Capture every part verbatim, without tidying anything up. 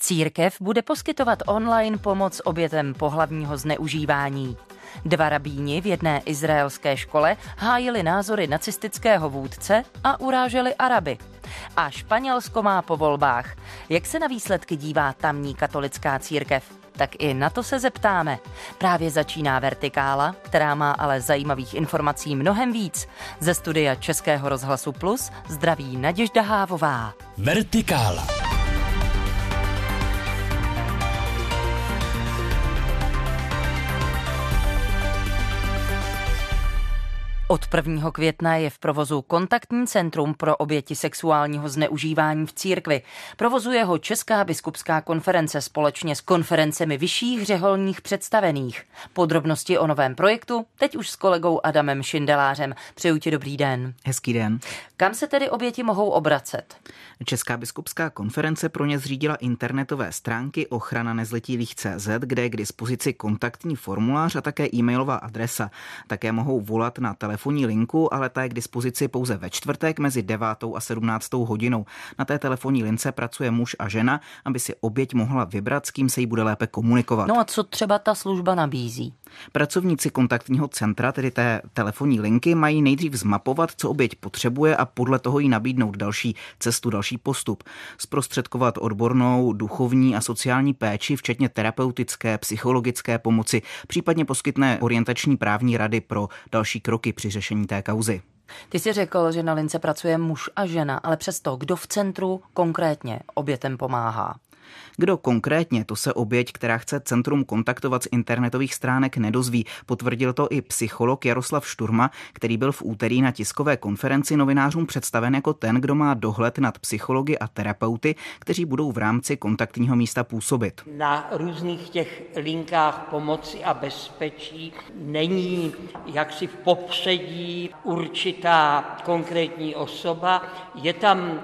Církev bude poskytovat online pomoc obětem pohlavního zneužívání. Dva rabíni v jedné izraelské škole hájili názory nacistického vůdce a uráželi Araby. A Španělsko má po volbách. Jak se na výsledky dívá tamní katolická církev? Tak i na to se zeptáme. Právě začíná Vertikála, která má ale zajímavých informací mnohem víc. Ze studia Českého rozhlasu Plus zdraví Naděžda Hávová. Vertikála. Od prvního května je v provozu kontaktní centrum pro oběti sexuálního zneužívání v církvi. Provozuje ho Česká biskupská konference společně s konferencemi vyšších řeholních představených. Podrobnosti o novém projektu teď už s kolegou Adamem Šindelářem. Přeju ti dobrý den. Hezký den. Kam se tedy oběti mohou obracet? Česká biskupská konference pro ně zřídila internetové stránky ochrana nezletilých tečka cé zet, kde je k dispozici kontaktní formulář a také e-mailová adresa. Také mohou volat na telefonní linku, ale ta je k dispozici pouze ve čtvrtek mezi devátou a sedmnáctou hodinou. Na té telefonní lince pracuje muž a žena, aby si oběť mohla vybrat, s kým se jí bude lépe komunikovat. No a co třeba ta služba nabízí? Pracovníci kontaktního centra, tedy té telefonní linky, mají nejdřív zmapovat, co oběť potřebuje a podle toho jí nabídnout další cestu, další postup. Zprostředkovat odbornou, duchovní a sociální péči, včetně terapeutické, psychologické pomoci, případně poskytne orientační právní rady pro další kroky při řešení té kauzy. Ty jsi řekl, že na lince pracuje muž a žena, ale přesto, kdo v centru konkrétně obětem pomáhá? Kdo konkrétně, to se oběť, která chce centrum kontaktovat z internetových stránek, nedozví. Potvrdil to i psycholog Jaroslav Šturma, který byl v úterý na tiskové konferenci novinářům představen jako ten, kdo má dohled nad psychology a terapeuty, kteří budou v rámci kontaktního místa působit. Na různých těch linkách pomoci a bezpečí není jaksi v popředí určitá konkrétní osoba, je tam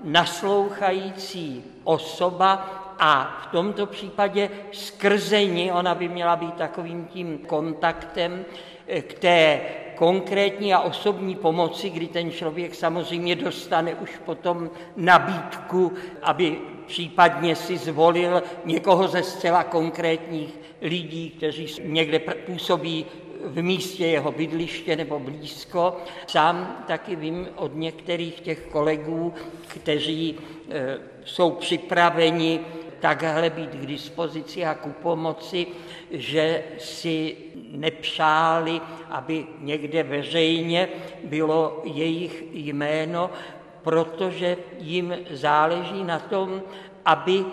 naslouchající osoba a v tomto případě skrze ní ona by měla být takovým tím kontaktem k té konkrétní a osobní pomoci, kdy ten člověk samozřejmě dostane už potom nabídku, aby případně si zvolil někoho ze zcela konkrétních lidí, kteří někde působí v místě jeho bydliště nebo blízko. Sám taky vím od některých těch kolegů, kteří e, jsou připraveni takhle být k dispozici a ku pomoci, že si nepřáli, aby někde veřejně bylo jejich jméno, protože jim záleží na tom, aby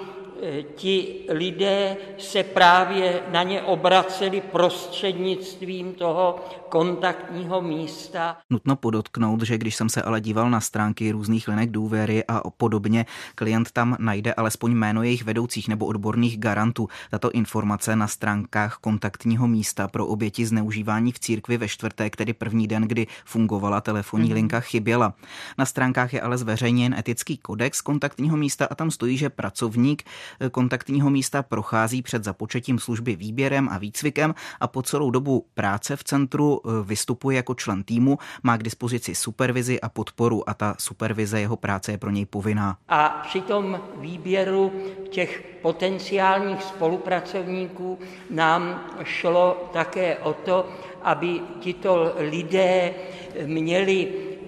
ti lidé se právě na ně obraceli prostřednictvím toho kontaktního místa. Nutno podotknout, že když jsem se ale díval na stránky různých linek důvěry a podobně, klient tam najde alespoň jméno jejich vedoucích nebo odborných garantů. Tato informace na stránkách kontaktního místa pro oběti zneužívání v církvi ve čtvrtek, tedy první den, kdy fungovala telefonní mm. linka, chyběla. Na stránkách je ale zveřejněn etický kodex kontaktního místa a tam stojí, že pracovník kontaktního místa prochází před započetím služby výběrem a výcvikem a po celou dobu práce v centru vystupuje jako člen týmu, má k dispozici supervizi a podporu a ta supervize jeho práce je pro něj povinná. A při tom výběru těch potenciálních spolupracovníků nám šlo také o to, aby tito lidé měli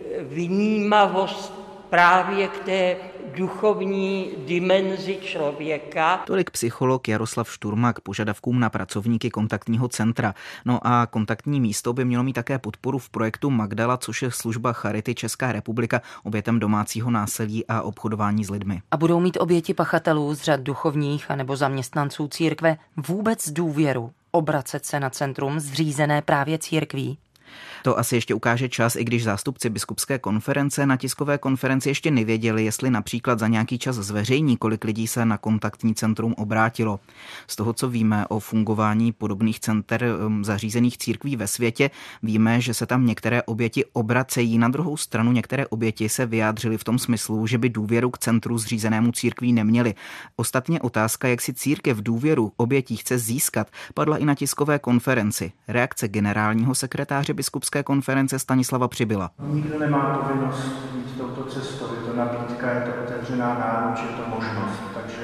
vnímavost právě k té duchovní dimenzi člověka. Tolik psycholog Jaroslav Šturma k požadavkům na pracovníky kontaktního centra. No a kontaktní místo by mělo mít také podporu v projektu Magdala, což je služba Charity Česká republika obětem domácího násilí a obchodování s lidmi. A budou mít oběti pachatelů z řad duchovních anebo zaměstnanců církve vůbec důvěru obracet se na centrum zřízené právě církví? To asi ještě ukáže čas, i když zástupci biskupské konference na tiskové konferenci ještě nevěděli, jestli například za nějaký čas zveřejní, kolik lidí se na kontaktní centrum obrátilo. Z toho, co víme o fungování podobných center zařízených církví ve světě, víme, že se tam některé oběti obracejí. Na druhou stranu některé oběti se vyjádřily v tom smyslu, že by důvěru k centru zřízenému církví neměli. Ostatně otázka, jak si církev důvěru obětí chce získat, padla i na tiskové konferenci. Reakce generálního sekretáře biskupské konference Stanislava Přibyla. Nikdo nemá povinnost jít touto cestou, je to nabídka, je to otevřená náruč, je to možnost, takže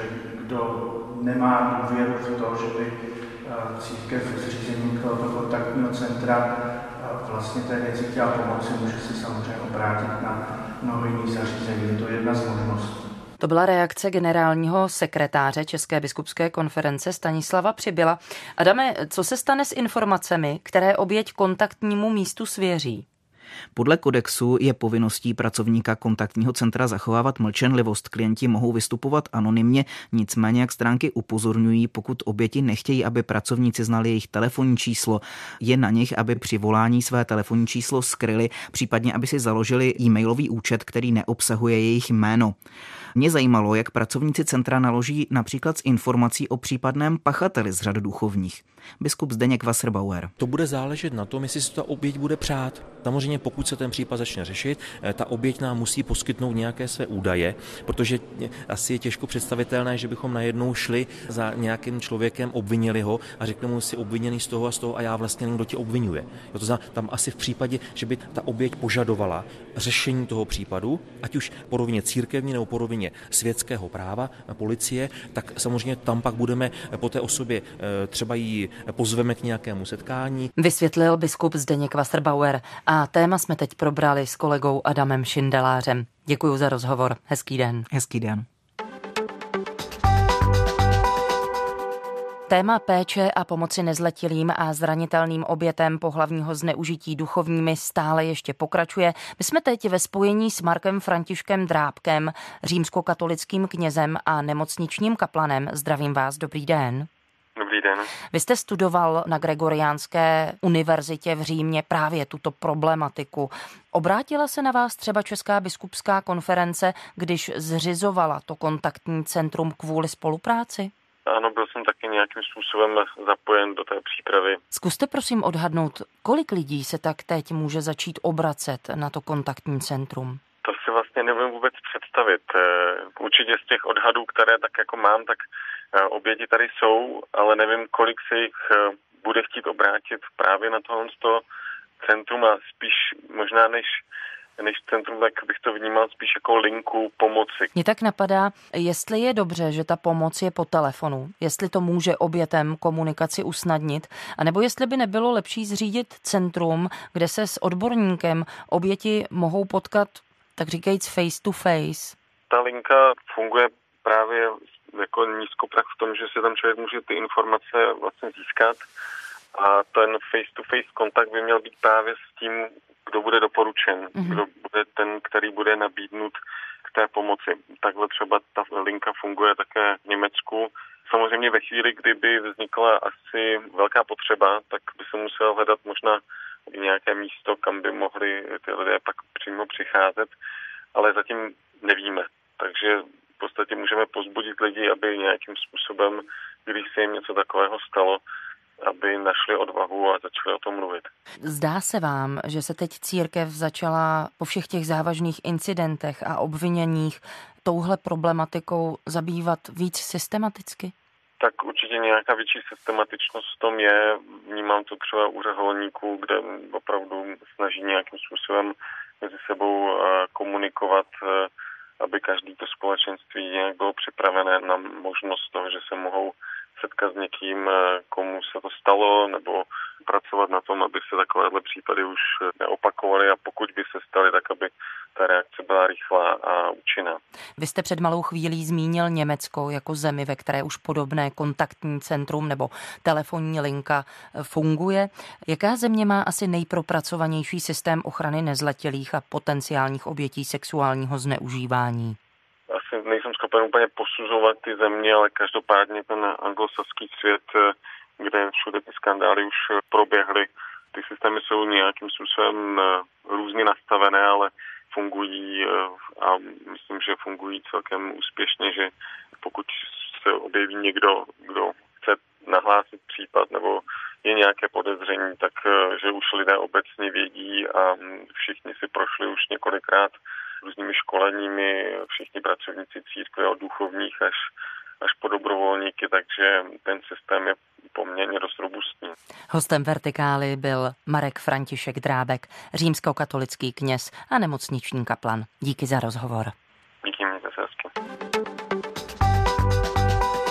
kdo nemá důvěru v to, že by církev zřízením tohoto kontaktního centra vlastně té věci chtěla pomoci, může se samozřejmě obrátit na mnoho jiných zařízení. Je to jedna z možností. To byla reakce generálního sekretáře České biskupské konference Stanislava Přibyla. Adame, co se stane s informacemi, které oběť kontaktnímu místu svěří? Podle kodexu je povinností pracovníka kontaktního centra zachovávat mlčenlivost. Klienti mohou vystupovat anonymně, nicméně, jak stránky upozorňují, pokud oběti nechtějí, aby pracovníci znali jejich telefonní číslo, je na nich, aby při volání své telefonní číslo skryli, případně aby si založili e-mailový účet, který neobsahuje jejich jméno. Mě zajímalo, jak pracovníci centra naloží například s informací o případném pachateli z řad duchovních. Biskup Zdeněk Wasserbauer. To bude záležet na tom, jestli si ta oběť bude přát. Samozřejmě pokud se ten případ začne řešit, ta oběť nám musí poskytnout nějaké své údaje, protože asi je těžko představitelné, že bychom najednou šli za nějakým člověkem, obvinili ho a řekli mu, jsi obviněný z toho a z toho a já vlastně nevím, kdo tě obvinuje. To znamená, tam asi v případě, že by ta oběť požadovala řešení toho případu, ať už po rovině církevní nebo po rovině světského práva, policie, tak samozřejmě tam pak budeme po té osobě třeba jí pozveme k nějakému setkání. Vysvětlil biskup Zdeněk Wasserbauer a téma jsme teď probrali s kolegou Adamem Šindelářem. Děkuji za rozhovor. Hezký den. Hezký den. Téma péče a pomoci nezletilým a zranitelným obětem pohlavního zneužití duchovními stále ještě pokračuje. My jsme teď ve spojení s Markem Františkem Drábkem, římskokatolickým knězem a nemocničním kaplanem. Zdravím vás, dobrý den. Dobrý den. Vy jste studoval na Gregoriánské univerzitě v Římě právě tuto problematiku. Obrátila se na vás třeba Česká biskupská konference, když zřizovala to kontaktní centrum kvůli spolupráci? Ano, byl jsem taky nějakým způsobem zapojen do té přípravy. Zkuste prosím odhadnout, kolik lidí se tak teď může začít obracet na to kontaktní centrum? To si vlastně nevím vůbec představit. Určitě z těch odhadů, které tak jako mám, tak oběti tady jsou, ale nevím, kolik se jich bude chtít obrátit právě na tohle centrum a spíš možná než než centrum, tak bych to vnímal spíš jako linku pomoci. Mně tak napadá, jestli je dobře, že ta pomoc je po telefonu, jestli to může obětem komunikaci usnadnit, anebo jestli by nebylo lepší zřídit centrum, kde se s odborníkem oběti mohou potkat, tak říkajíc face to face. Ta linka funguje právě jako nízkoprach v tom, že si tam člověk může ty informace vlastně získat a ten face to face kontakt by měl být právě s tím, kdo bude doporučen, mm-hmm. kdo bude ten, který bude nabídnut k té pomoci. Takhle třeba ta linka funguje také v Německu. Samozřejmě ve chvíli, kdyby vznikla asi velká potřeba, tak by se muselo hledat možná nějaké místo, kam by mohli ty lidé pak přímo přicházet, ale zatím nevíme. Takže v podstatě můžeme povzbudit lidi, aby nějakým způsobem, když se jim něco takového stalo, aby našli odvahu a začali o tom mluvit. Zdá se vám, že se teď církev začala po všech těch závažných incidentech a obviněních touhle problematikou zabývat víc systematicky? Tak určitě nějaká větší systematičnost v tom je. Vnímám to třeba u řeholníků, kde opravdu snaží nějakým způsobem mezi sebou komunikovat, aby každý to společenství nějak bylo připravené na možnost toho, že se mohou setkat s někým, komu se to stalo, nebo pracovat na tom, aby se takovéhle případy už neopakovaly a pokud by se staly, tak aby ta reakce byla rychlá a účinná. Vy jste před malou chvílí zmínil Německo jako zemi, ve které už podobné kontaktní centrum nebo telefonní linka funguje. Jaká země má asi nejpropracovanější systém ochrany nezletilých a potenciálních obětí sexuálního zneužívání? Asi nejsem schopen úplně posuzovat ty země, ale každopádně ten anglosaský svět, kde všude ty skandály už proběhly, ty systémy jsou nějakým způsobem různě nastavené, ale fungují a myslím, že fungují celkem úspěšně, že pokud se objeví někdo, kdo chce nahlásit případ nebo je nějaké podezření, tak že už lidé obecně vědí a všichni si prošli už několikrát různými školeními, všichni pracovníci církve od duchovních až, až po dobrovolníky, takže ten systém je poměrně dost robustní. Hostem Vertikály byl Marek František Drábek, římskokatolický kněz a nemocniční kaplan. Díky za rozhovor. Díky, mějte se hezky.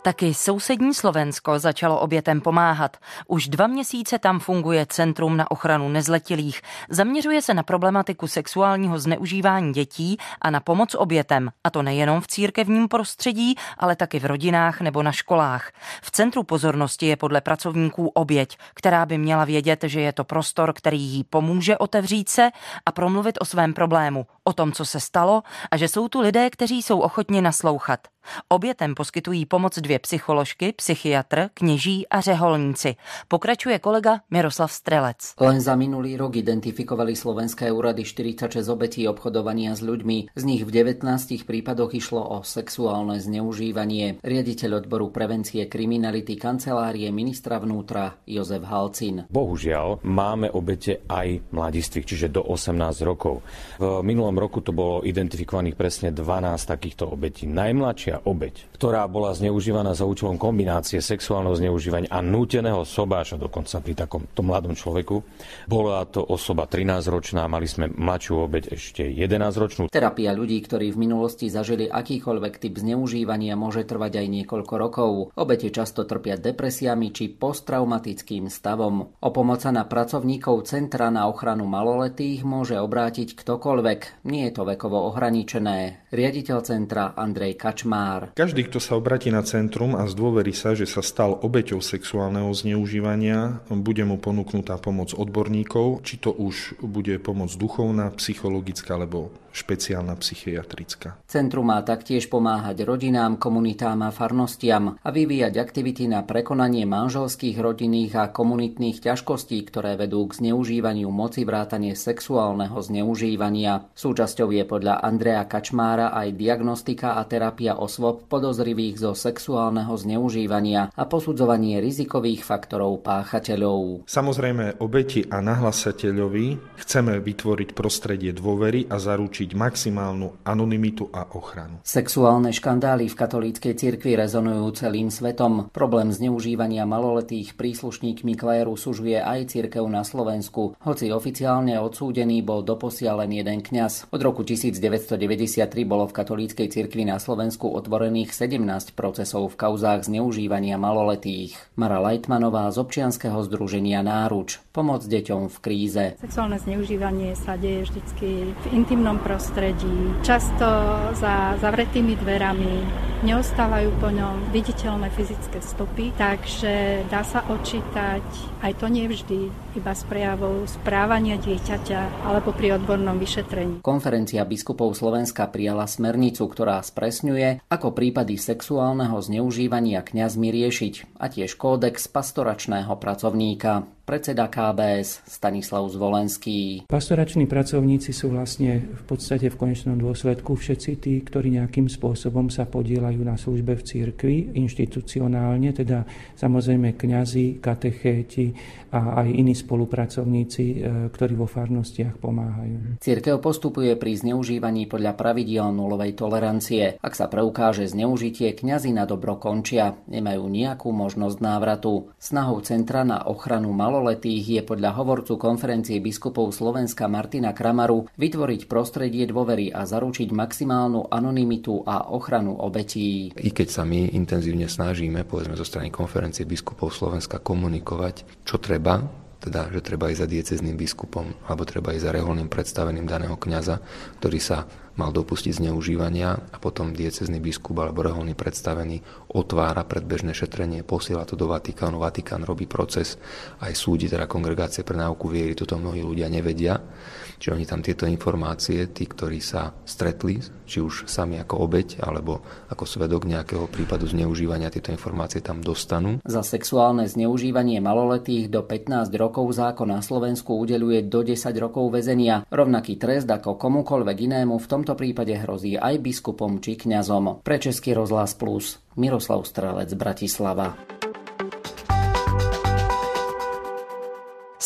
Taky sousední Slovensko začalo obětem pomáhat. Už dva měsíce tam funguje Centrum na ochranu nezletilých. Zaměřuje se na problematiku sexuálního zneužívání dětí a na pomoc obětem. A to nejenom v církevním prostředí, ale taky v rodinách nebo na školách. V centru pozornosti je podle pracovníků oběť, která by měla vědět, že je to prostor, který jí pomůže otevřít se a promluvit o svém problému, o tom, co se stalo a že jsou tu lidé, kteří jsou ochotni naslouchat. Obětem poskytují pomoc dvě psycholožky, psychiatr, kněží a řeholníci. Pokračuje kolega Miroslav Strelec. Len za minulý rok identifikovali slovenské úrady štyridsaťšesť obetí obchodovania s ľuďmi. Z nich v devätnástich prípadoch išlo o sexuálne zneužívanie. Riaditeľ odboru prevencie kriminality kancelárie ministra vnútra Jozef Halcin. Bohužiaľ, máme obete aj mladistvých, čiže do osemnásť rokov. V minulom roku to bolo identifikovaných presne dvanásť takýchto obetí. Najmladšia obeť, ktorá bola zneužívaná za účelom kombinácie sexuálneho zneužívania a núteného sobáša, dokonca pri takomto mladom človeku. Bola to osoba trinásťročná, mali sme mladšiu obeť ešte jedenásťročnú. Terapia ľudí, ktorí v minulosti zažili akýkoľvek typ zneužívania, môže trvať aj niekoľko rokov. Obete často trpia depresiami či posttraumatickým stavom. O pomoc sa na pracovníkov Centra na ochranu maloletých môže obrátiť ktokoľvek. Nie je to vekovo ohraničené. Riaditeľ centra Andrej Kačmár. Každý, kto sa obratí na centrum a zdôverí sa, že sa stal obeťou sexuálneho zneužívania, bude mu ponúknutá pomoc odborníkov, či to už bude pomoc duchovná, psychologická alebo špeciálna psychiatrická. Centrum má taktiež pomáhať rodinám, komunitám a farnostiam a vyvíjať aktivity na prekonanie manželských, rodinných a komunitných ťažkostí, ktoré vedú k zneužívaniu moci vrátane sexuálneho zneužívania. Súčasťou je podľa Andreja Kačmára aj diagnostika a terapia osôb podozrivých zo sexuálneho zneužívania a posudzovanie rizikových faktorov páchateľov. Samozrejme, obeti a nahlasateľovi chceme vytvoriť prostredie dôvery a zaručiť maximálnu anonymitu a ochranu. Sexuálne škandály v katolíckej cirkvi rezonujú celým svetom. Problém zneužívania maloletých príslušníkmi kléru sužuje aj cirkev na Slovensku, hoci oficiálne odsúdený bol doposiaľ len jeden kňaz. Od roku devätnásťstodeväťdesiattri bolo v katolíckej cirkvi na Slovensku otvorených sedemnásť procesov v kauzách zneužívania maloletých. Mara Lajtmanová z občianskeho združenia Náruč. Pomoc deťom v kríze. Sexuálne zneužívanie sa deje vždycky v intimnom prostredí, často za zavretými dverami, neostávajú po ňom viditeľné fyzické stopy, takže dá sa odčítať, aj to nie vždy, iba z prejavov správania dieťaťa alebo pri odbornom vyšetrení. Konferencia biskupov Slovenska prijala smernicu, ktorá spresňuje, ako prípady sexuálneho zneužívania kňazmi riešiť, a tiež kódex pastoračného pracovníka. Predseda ká bé es Stanislav Zvolenský. Pastorační pracovníci sú vlastne v podstate v konečnom dôsledku všetci tí, ktorí nejakým spôsobom sa podieľajú na službe v cirkvi, inštitucionálne, teda samozrejme kňazi, katechéti a aj iní spolupracovníci, ktorí vo farnostiach pomáhajú. Cirkev postupuje pri zneužívaní podľa pravidiel nulovej tolerancie. Ak sa preukáže zneužitie, kňazi na dobro končia, nemajú nejakú možnosť návratu. Snahou Centra na ochranu maloletých je podľa hovorcu konferencie biskupov Slovenska Martina Kramaru vytvoriť prostredie dôvery a zaručiť maximálnu anonymitu a ochranu obetí. I keď sa my intenzívne snažíme, povedzme zo strany konferencie biskupov Slovenska, komunikovať, čo treba, teda, že treba ísť za diecézným biskupom alebo treba ísť za reholným predstaveným daného kňaza, ktorý sa mal dopustiť zneužívania a potom diecézny biskup alebo reholný predstavený otvára predbežné šetrenie, posiela to do Vatikánu, Vatikán robí proces, aj súdi, teda Kongregácie pre náuku viery, toto mnohí ľudia nevedia. Čiže oni tam tieto informácie, tí, ktorí sa stretli, či už sami ako obeť alebo ako svedok nejakého prípadu zneužívania, tieto informácie tam dostanú. Za sexuálne zneužívanie maloletých do pätnásť rokov zákon na Slovensku udeľuje do desať rokov väzenia. Rovnaký trest ako komukoľvek inému v tomto prípade hrozí aj biskupom či kňazom. Pre Český rozhlas Plus, Miroslav Strelec, Bratislava.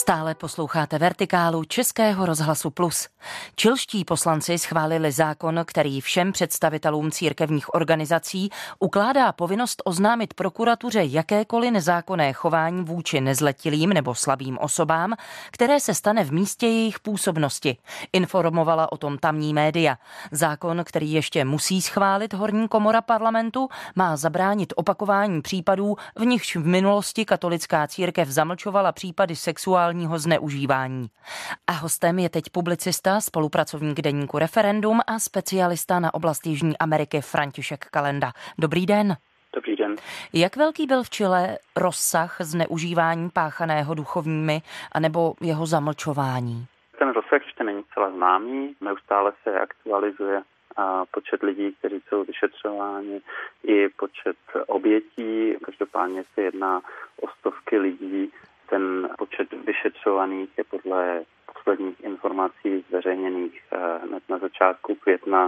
Stále posloucháte Vertikálu Českého rozhlasu Plus. Chilští poslanci schválili zákon, který všem představitelům církevních organizací ukládá povinnost oznámit prokuratuře jakékoliv nezákonné chování vůči nezletilým nebo slabým osobám, které se stane v místě jejich působnosti. Informovala o tom tamní média. Zákon, který ještě musí schválit horní komora parlamentu, má zabránit opakování případů, v nichž v minulosti katolická církev zamlčovala případy sexuální zneužívání. A hostem je teď publicista, spolupracovník deníku Referendum a specialista na oblast Jižní Ameriky František Kalenda. Dobrý den. Dobrý den. Jak velký byl v Chile rozsah zneužívání páchaného duchovními anebo jeho zamlčování? Ten rozsah ještě není celá známý, neustále se aktualizuje a počet lidí, kteří jsou vyšetřováni, i počet obětí. Každopádně se jedná o stovky lidí. Ten počet vyšetřovaných je podle posledních informací zveřejněných hned na začátku května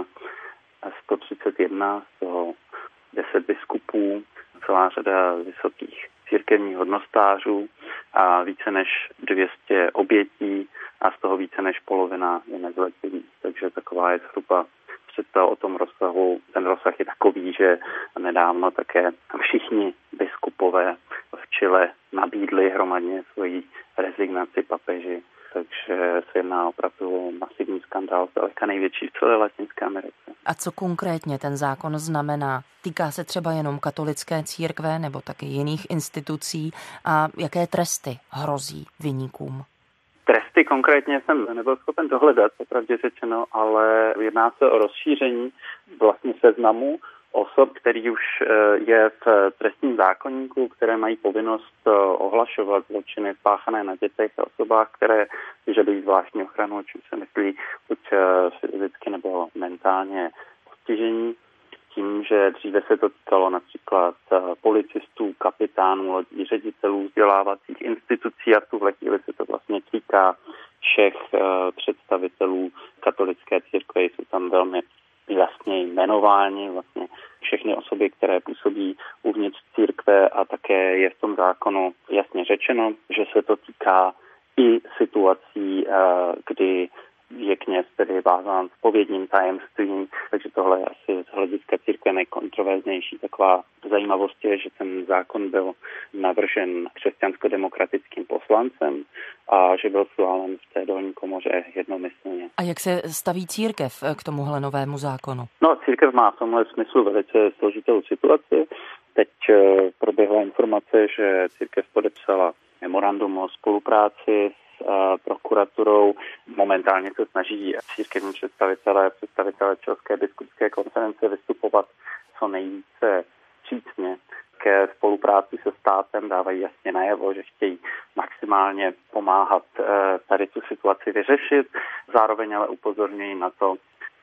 sto třicet jedna, z toho deset biskupů, celá řada vysokých církevních hodnostářů a více než dvě stě obětí a z toho více než polovina je nezletilých. Takže taková je zhruba představa o tom rozsahu. Ten rozsah je takový, že nedávno také všichni biskupové v Chile nabídli hromadně svoji rezignaci papeži. Takže se jedná opravdu o masivní skandál, daleka největší v celé Latinské Americe. A co konkrétně ten zákon znamená? Týká se třeba jenom katolické církve nebo taky jiných institucí? A jaké tresty hrozí viníkům? Tresty konkrétně jsem nebyl schopen dohledat, popravdě řečeno, ale jedná se o rozšíření vlastně seznamu osob, který už je v trestním zákoníku, které mají povinnost ohlašovat zločiny spáchané na dětech a osobách, které vyžadují zvláštní ochranu, čím se myslí buď fyzicky nebo mentálně postižení. Tím, že dříve se to týkalo například policistů, kapitánů, lodí, ředitelů vzdělávacích institucí a v tuhle chvíli se to vlastně týká všech představitelů katolické církve. Jsou tam velmi jasně jmenováni vlastně všechny osoby, které působí uvnitř církve a také je v tom zákonu jasně řečeno, že se to týká i situací, kdy je kněz tedy vázán zpovědním tajemstvím, takže tohle je asi z hlediska církve nejkontroverznější. Taková zajímavost je, že ten zákon byl navržen křesťansko-demokratickým poslancem a že byl schválen v té dolní komoře jednomyslně. A jak se staví církev k tomuhle novému zákonu? No, církev má v tomhle smyslu velice složitou situaci. Teď proběhla informace, že církev podepsala memorandum o spolupráci s prokuraturou. Momentálně se snaží církevní představitelé, představitelé Chilské biskupské konference vystupovat co nejvíce vstřícně ke spolupráci se státem, dávají jasně najevo, že chtějí maximálně pomáhat tady tu situaci vyřešit. Zároveň ale upozorňují na to,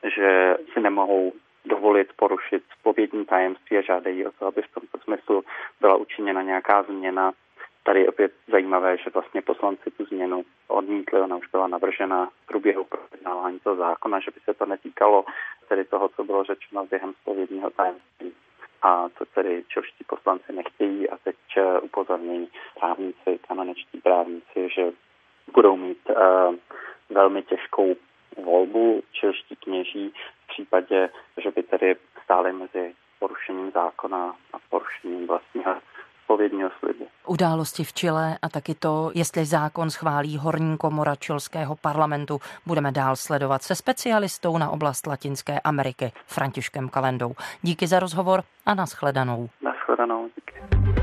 že si nemohou dovolit porušit zpovědní tajemství a žádají o to, aby v tomto smyslu byla učiněna nějaká změna. Tady je opět zajímavé, že vlastně poslanci tu změnu odmítli, ona už byla navržena v průběhu projednávání toho zákona, že by se to netýkalo tedy toho, co bylo řečeno během zpovědního tajemství. A to tedy čilští poslanci nechtějí a teď upozorňují právníci, kanoničtí právníci, že budou mít uh, velmi těžkou volbu čilští kněží v případě, že by tedy stáli mezi porušením zákona a porušením vlastního zpovědního slibu. Události v Chile a taky to, jestli zákon schválí horní komora chilského parlamentu, budeme dál sledovat se specialistou na oblast Latinské Ameriky Františkem Kalendou. Díky za rozhovor a nashledanou. Nashledanou, díky.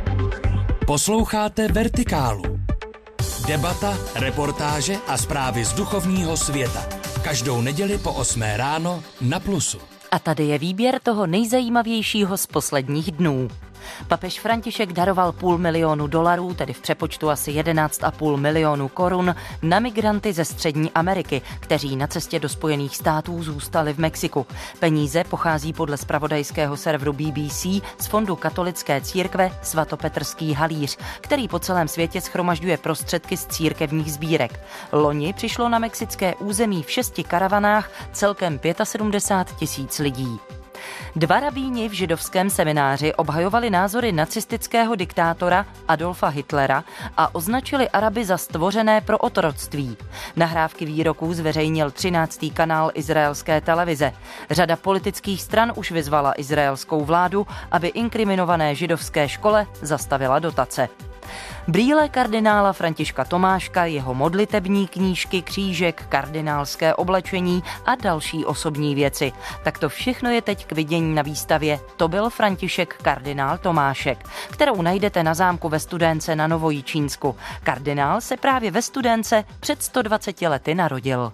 Posloucháte Vertikálu. Debata, reportáže a zprávy z duchovního světa. Každou neděli po osmé ráno na Plusu. A tady je výběr toho nejzajímavějšího z posledních dnů. Papež František daroval půl milionu dolarů, tedy v přepočtu asi jedenáct a půl milionu korun, na migranty ze Střední Ameriky, kteří na cestě do Spojených států zůstali v Mexiku. Peníze pochází podle zpravodajského serveru B B C z fondu katolické církve Svatopetrský halíř, který po celém světě shromažďuje prostředky z církevních sbírek. Loni přišlo na mexické území v šesti karavanách celkem sedmdesát pět tisíc lidí. Dva rabíni v židovském semináři obhajovali názory nacistického diktátora Adolfa Hitlera a označili Araby za stvořené pro otroctví. Nahrávky výroků zveřejnil třináctý kanál izraelské televize. Řada politických stran už vyzvala izraelskou vládu, aby inkriminované židovské škole zastavila dotace. Brýle kardinála Františka Tomáška, jeho modlitební knížky, křížek, kardinálské oblečení a další osobní věci. Tak to všechno je teď k vidění na výstavě To byl František kardinál Tomášek, kterou najdete na zámku ve Studénce na Novojičínsku. Kardinál se právě ve Studénce před sto dvaceti lety narodil.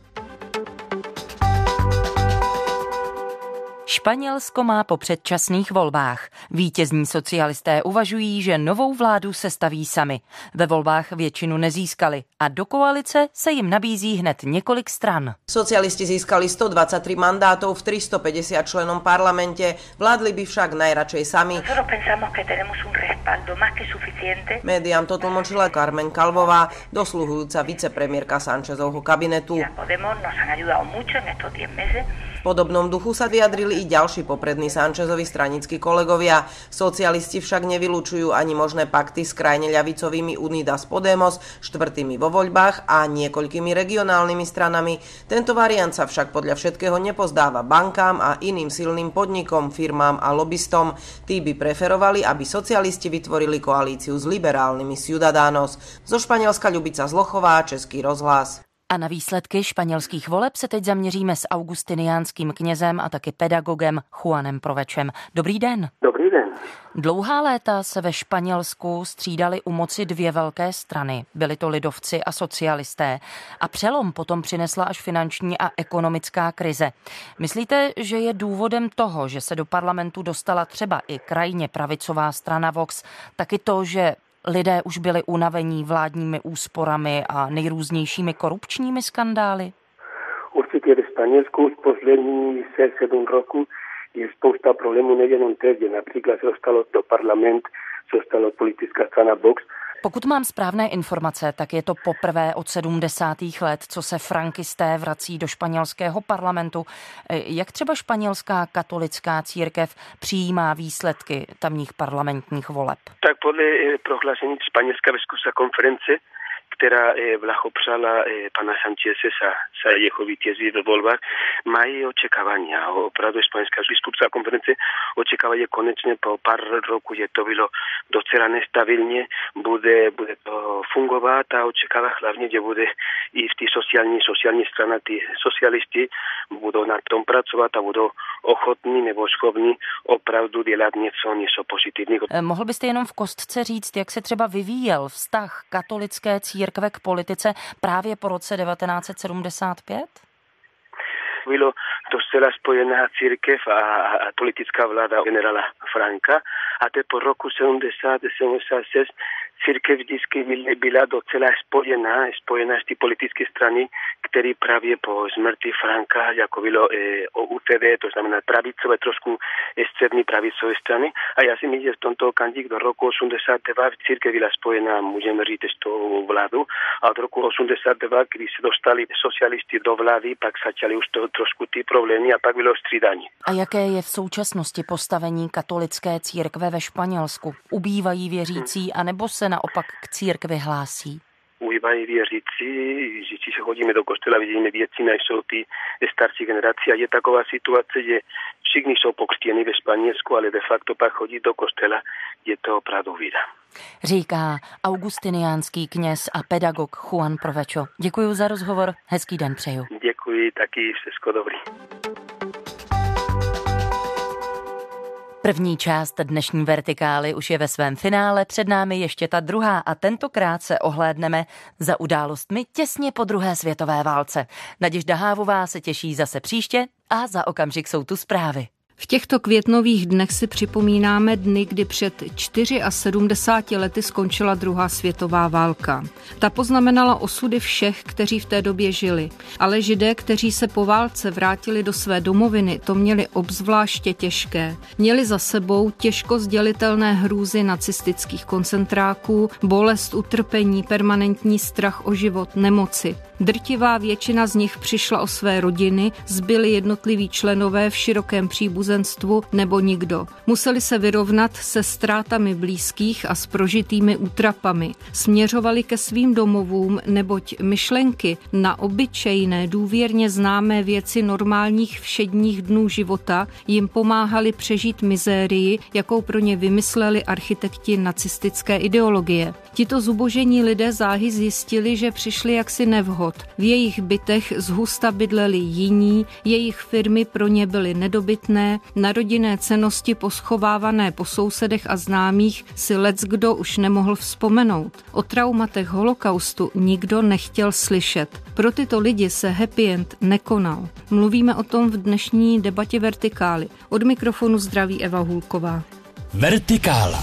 Španělsko má po předčasných volbách. Vítězní socialisté uvažují, že novou vládu sestaví sami. Ve volbách většinu nezískali a do koalice se jim nabízí hned několik stran. Socialisti získali sto dvadsaťtri mandátov v tristopäťdesiat členom parlamente, vládli by však najradšej sami. Médiám to tlmočila Carmen Calvová, dosluhujúca vicepremiérka Sanchezovho kabinetu. V podobnom duchu sa vyjadrili i ďalší poprední Sanchezovi stranickí kolegovia. Socialisti však nevylučujú ani možné pakty s krajne ľavicovými Unidas Podemos, štvrtými vo voľbách a niekoľkými regionálnymi stranami. Tento variant sa však podľa všetkého nepozdáva bankám a iným silným podnikom, firmám a lobistom. Tí by preferovali, aby socialisti vytvorili koalíciu s liberálnymi Ciudadanos. Zo Španielska Ľubica Zlochová, Český rozhlas. A na výsledky španělských voleb se teď zaměříme s augustiniánským knězem a taky pedagogem Juanem Provečem. Dobrý den. Dobrý den. Dlouhá léta se ve Španělsku střídaly u moci dvě velké strany. Byli to lidovci a socialisté. A přelom potom přinesla až finanční a ekonomická krize. Myslíte, že je důvodem toho, že se do parlamentu dostala třeba i krajně pravicová strana Vox, taky to, že lidé už byli unavení vládními úsporami a nejrůznějšími korupčními skandály? Určitě ve Španělsku v poslední sedm roku je spousta problémů, nejenom teď, například se dostalo do parlament, se dostalo politická strana Vox. Pokud mám správné informace, tak je to poprvé od sedmdesátých let, co se frankisté vrací do španělského parlamentu. Jak třeba španělská katolická církev přijímá výsledky tamních parlamentních voleb? Tak podle prohlášení Španělská biskupská konference, která blahopřála pana Sancheze za, za jeho vítězství ve volbách, mají očekávání. A opravdu Španělská biskupská konference očekává, že konečně po pár roku, že to bylo docela nestabilně, bude, bude to fungovat a očekává hlavně, že bude i v té sociální, sociální straně, ty socialisti budou na tom pracovat a budou ochotní nebo schopní opravdu dělat něco, něco pozitivního. Mohl byste jenom v kostce říct, jak se třeba vyvíjel vztah katolické církve k politice právě po roce devatenáct set sedmdesát pět? Bylo docela spojená církev a, a politická vláda generála Franka a te po roku sedmdesát sedmdesát šest církev vždycky byla docela spojená, spojená z té politické strany, který právě po smrti Franka, jako bylo e, o U T D, to znamená pravicové, trošku střední pravicové strany. A já si myslím, že v tomto okamžiku do roku osmdesát devět církev byla spojená, můžeme říct, s tou vládu. A od roku osmdesát devět, když se dostali socialisti do vlády, pak začaly už to, trošku ty problémy a pak bylo střídání. A jaké je v současnosti postavení katolické církve ve Španělsku? Ubývají věřící, anebo se naopak k církvi hlásí? Ubývají věřící, když se chodíme do kostela, vidíme většina jsou ty starší generace a je taková situace, že všichni jsou pokřtěni ve Španělsku, ale de facto pak chodí do kostela, je to opravdu víra. Říká augustiniánský kněz a pedagog Juan Provečo. Děkuji za rozhovor, hezký den přeju. Děkuji, taky všechno dobrý. První část dnešní Vertikály už je ve svém finále, před námi ještě ta druhá a tentokrát se ohlédneme za událostmi těsně po druhé světové válce. Naděžda Hávová se těší zase příště a za okamžik jsou tu zprávy. V těchto květnových dnech si připomínáme dny, kdy před sedmdesáti čtyřmi lety skončila druhá světová válka. Ta poznamenala osudy všech, kteří v té době žili. Ale Židé, kteří se po válce vrátili do své domoviny, to měli obzvláště těžké. Měli za sebou těžko sdělitelné hrůzy nacistických koncentráků, bolest utrpení, permanentní strach o život, nemoci. Drtivá většina z nich přišla o své rodiny, zbyli jednotliví členové v širokém příbuzenstvu nebo nikdo. Museli se vyrovnat se ztrátami blízkých a s prožitými útrapami. Směřovali ke svým domovům, neboť myšlenky na obyčejné, důvěrně známé věci normálních všedních dnů života jim pomáhaly přežít mizérii, jakou pro ně vymysleli architekti nacistické ideologie. Tito zubožení lidé záhy zjistili, že přišli jaksi nevhod. V jejich bytech zhusta bydleli jiní, jejich firmy pro ně byly nedobytné, na rodinné cennosti poschovávané po sousedech a známých si leckdo už nemohl vzpomenout. O traumatech holokaustu nikdo nechtěl slyšet. Pro tyto lidi se happy end nekonal. Mluvíme o tom v dnešní debatě Vertikály. Od mikrofonu zdraví Eva Hůlková. Vertikála.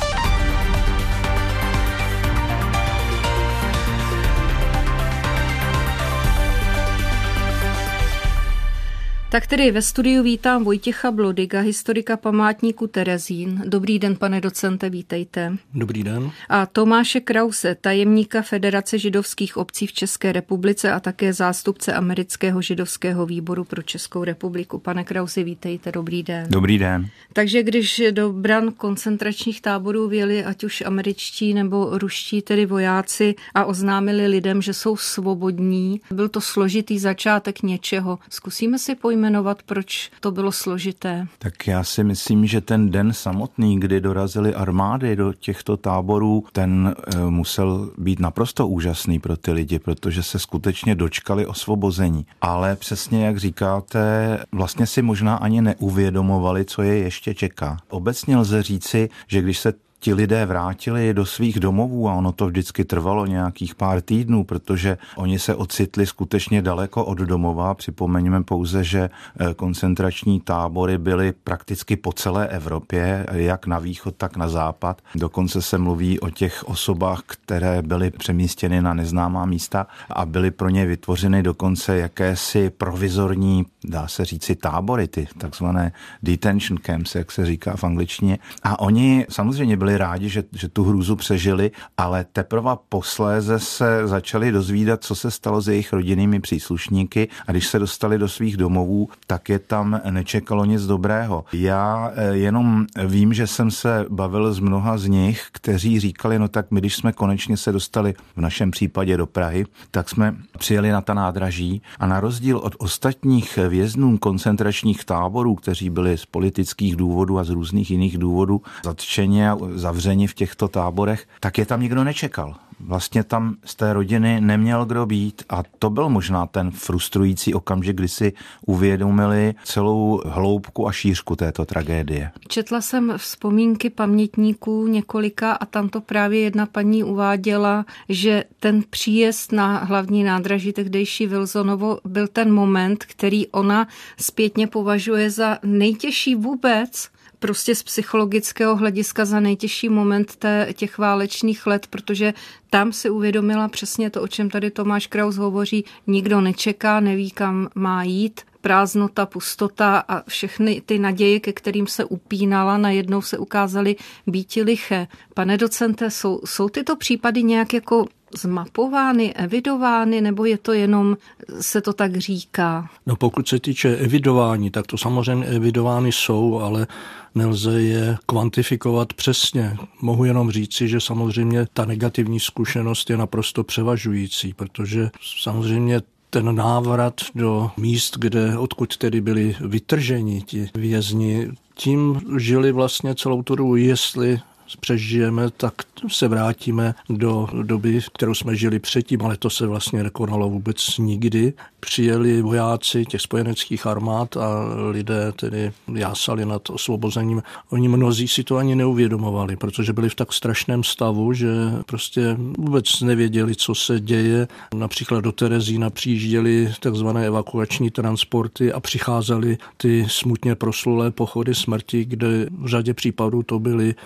Tak tedy ve studiu vítám Vojtěcha Blodyga, historika památníku Terezín. Dobrý den, pane docente, vítejte. Dobrý den. A Tomáše Krause, tajemníka Federace židovských obcí v České republice a také zástupce Amerického židovského výboru pro Českou republiku. Pane Krause, vítejte, dobrý den. Dobrý den. Takže když do bran koncentračních táborů vjeli ať už američtí nebo ruští tedy vojáci a oznámili lidem, že jsou svobodní, byl to složitý začátek něčeho. Zkusíme si pojmenovat, proč to bylo složité. Tak já si myslím, že ten den samotný, kdy dorazily armády do těchto táborů, ten e, musel být naprosto úžasný pro ty lidi, protože se skutečně dočkali osvobození. Ale přesně jak říkáte, vlastně si možná ani neuvědomovali, co je ještě čeká. Obecně lze říci, že když se ti lidé vrátili do svých domovů, a ono to vždycky trvalo nějakých pár týdnů, protože oni se ocitli skutečně daleko od domova. Připomeňme pouze, že koncentrační tábory byly prakticky po celé Evropě, jak na východ, tak na západ. Dokonce se mluví o těch osobách, které byly přemístěny na neznámá místa a byly pro ně vytvořeny dokonce jakési provizorní, dá se říci, tábory, ty takzvané detention camps, jak se říká v angličtině. A oni samozřejmě byli rádi, že, že tu hrůzu přežili, ale teprve posléze se začali dozvídat, co se stalo s jejich rodinnými příslušníky, a když se dostali do svých domovů, tak je tam nečekalo nic dobrého. Já jenom vím, že jsem se bavil s mnoha z nich, kteří říkali, no tak my, když jsme konečně se dostali v našem případě do Prahy, tak jsme přijeli na ta nádraží a na rozdíl od ostatních věznů koncentračních táborů, kteří byli z politických důvodů a z různých jiných důvodů zatčeni a zavřeni v těchto táborech, tak je tam nikdo nečekal. Vlastně tam z té rodiny neměl kdo být a to byl možná ten frustrující okamžik, kdy si uvědomili celou hloubku a šířku této tragédie. Četla jsem vzpomínky pamětníků několika a tam to právě jedna paní uváděla, že ten příjezd na hlavní nádraží tehdejší Wilsonovo byl ten moment, který ona zpětně považuje za nejtěžší vůbec, prostě z psychologického hlediska za nejtěžší moment té, těch válečných let, protože tam si uvědomila přesně to, o čem tady Tomáš Kraus hovoří. Nikdo nečeká, neví, kam má jít. Prázdnota, pustota a všechny ty naděje, ke kterým se upínala, najednou se ukázaly býti liché. Pane docente, jsou, jsou tyto případy nějak jako zmapovány, evidovány, nebo je to jenom, se to tak říká? No pokud se týče evidování, tak to samozřejmě evidovány jsou, ale nelze je kvantifikovat přesně. Mohu jenom říci, že samozřejmě ta negativní zkušenost je naprosto převažující, protože samozřejmě ten návrat do míst, kde, odkud tedy byli vytrženi ti vězni, tím žili vlastně celou tu dobu, jestli přežijeme, tak se vrátíme do doby, kterou jsme žili předtím, ale to se vlastně nekonalo vůbec nikdy. Přijeli vojáci těch spojeneckých armád a lidé tedy jásali nad osvobozením. Oni mnozí si to ani neuvědomovali, protože byli v tak strašném stavu, že prostě vůbec nevěděli, co se děje. Například do Terezína přijížděli takzvané evakuační transporty a přicházeli ty smutně proslulé pochody smrti, kde v řadě případů to byli lidé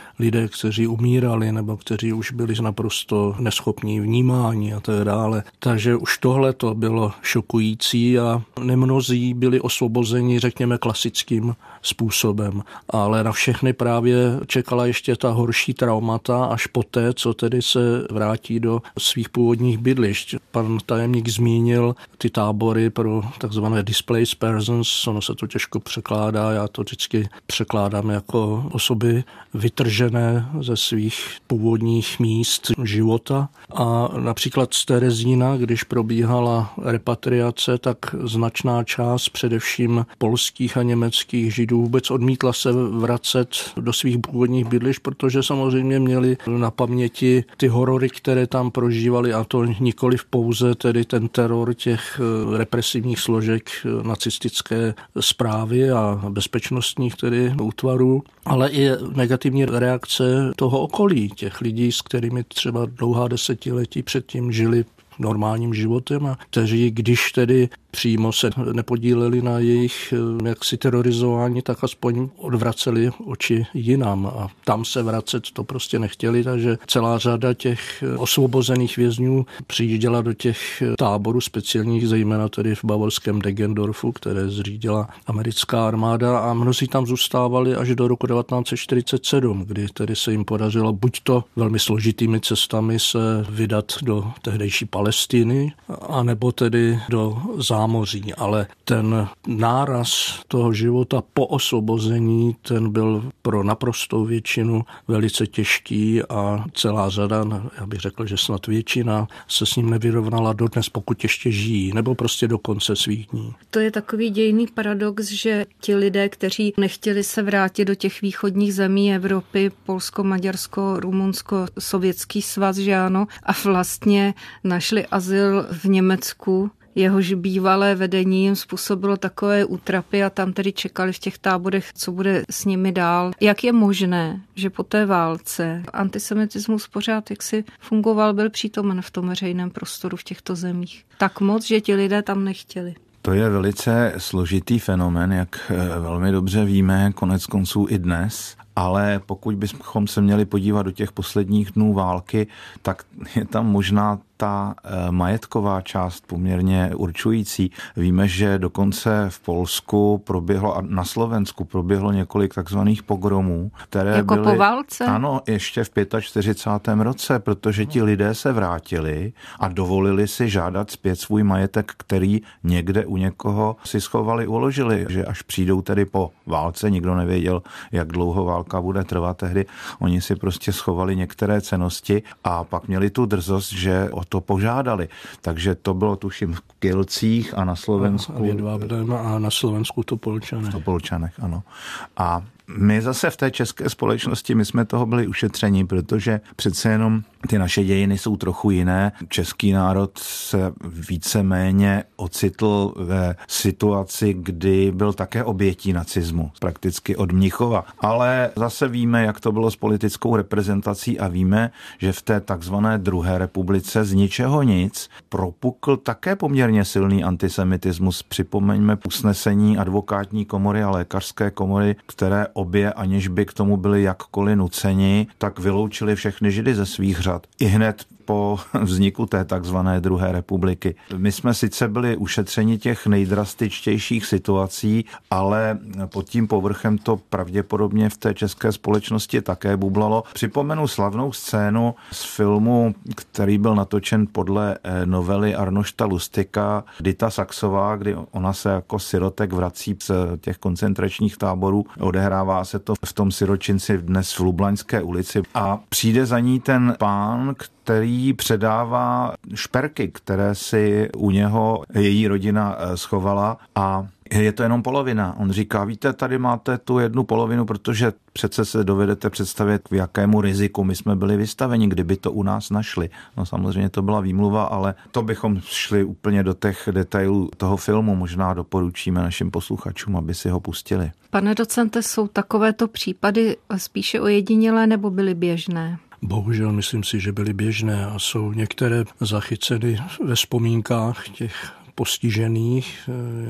lidé, kteří umírali nebo kteří už byli naprosto neschopní vnímání a tak dále. Takže už tohle to bylo šokující a nemnozí byli osvobozeni, řekněme, klasickým způsobem. Ale na všechny právě čekala ještě ta horší traumata až poté, co tedy se vrátí do svých původních bydlišť. Pan tajemník zmínil ty tábory pro takzvané displaced persons, ono se to těžko překládá, já to vždycky překládám jako osoby vytržené ze svých původních míst života. A například z Terezína, když probíhala repatriace, tak značná část především polských a německých Židů vůbec odmítla se vracet do svých původních bydlišť, protože samozřejmě měli na paměti ty horory, které tam prožívali, a to nikoli pouze tedy ten teror těch represivních složek nacistické správy a bezpečnostních tedy útvarů, ale i negativní reakce toho okolí, těch lidí, s kterými třeba dlouhá desetiletí předtím žili normálním životem a kteří, když tedy přímo se nepodíleli na jejich jaksi terorizování, tak aspoň odvraceli oči jinam a tam se vracet to prostě nechtěli, takže celá řada těch osvobozených vězňů přijížděla do těch táborů speciálních, zejména tedy v bavorském Deggendorfu, které zřídila americká armáda, a mnozí tam zůstávali až do roku devatenáct set čtyřicet sedm, kdy tedy se jim podařilo buď to velmi složitými cestami se vydat do tehdejší Palestiny, anebo tedy do zámoří, ale ten náraz toho života po osvobození, ten byl pro naprostou většinu velice těžký a celá řada, já bych řekl, že snad většina se s ním nevyrovnala dodnes, pokud ještě žijí, nebo prostě do konce svých dní. To je takový dějný paradox, že ti lidé, kteří nechtěli se vrátit do těch východních zemí Evropy, Polsko, Maďarsko, Rumunsko, Sovětský svaz, že ano, a vlastně našli azyl v Německu, jehož bývalé vedení jim způsobilo takové útrapy a tam tedy čekali v těch táborech, co bude s nimi dál. Jak je možné, že po té válce antisemitismus pořád jaksi fungoval, byl přítomen v tom veřejném prostoru v těchto zemích? Tak moc, že ti lidé tam nechtěli. To je velice složitý fenomén, jak velmi dobře víme, konec konců i dnes. Ale pokud bychom se měli podívat do těch posledních dnů války, tak je tam možná ta majetková část poměrně určující. Víme, že dokonce v Polsku proběhlo a na Slovensku proběhlo několik takzvaných pogromů, které jako byly... po válce? Ano, ještě v čtyřicátém pátém roce, protože ti lidé se vrátili a dovolili si žádat zpět svůj majetek, který někde u někoho si schovali, uložili, že až přijdou tedy po válce, nikdo nevěděl, jak dlouho válka bude trvat tehdy, oni si prostě schovali některé cennosti a pak měli tu drzost, že o to požádali. Takže to bylo tuším v Kielcích a na Slovensku. A, a na Slovensku Topolčanech. Topolčanech, ano. A my zase v té české společnosti, my jsme toho byli ušetřeni, protože přece jenom ty naše dějiny jsou trochu jiné. Český národ se víceméně ocitl ve situaci, kdy byl také obětí nacismu, prakticky od Mnichova. Ale zase víme, jak to bylo s politickou reprezentací a víme, že v té takzvané druhé republice z ničeho nic propukl také poměrně silný antisemitismus. Připomeňme usnesení advokátní komory a lékařské komory, které obě, aniž by k tomu byli jakkoliv nuceni, tak vyloučili všechny Židy ze svých řad. I hned po vzniku té takzvané druhé republiky. My jsme sice byli ušetřeni těch nejdrastičtějších situací, ale pod tím povrchem to pravděpodobně v té české společnosti také bublalo. Připomenu slavnou scénu z filmu, který byl natočen podle novely Arnošta Lustika, Dita Saxová, kdy ona se jako sirotek vrací z těch koncentračních táborů. Odehrává se to v tom siročinci dnes v Lublaňské ulici a přijde za ní ten pán, který předává šperky, které si u něho její rodina schovala a je to jenom polovina. On říká, víte, tady máte tu jednu polovinu, protože přece se dovedete představit, k jakému riziku my jsme byli vystaveni, kdyby to u nás našli. No samozřejmě to byla výmluva, ale to bychom šli úplně do těch detailů toho filmu. Možná doporučíme našim posluchačům, aby si ho pustili. Pane docente, jsou takovéto případy spíše ojedinělé nebo byly běžné? Bohužel myslím si, že byly běžné a jsou některé zachyceny ve vzpomínkách těch postižených. Já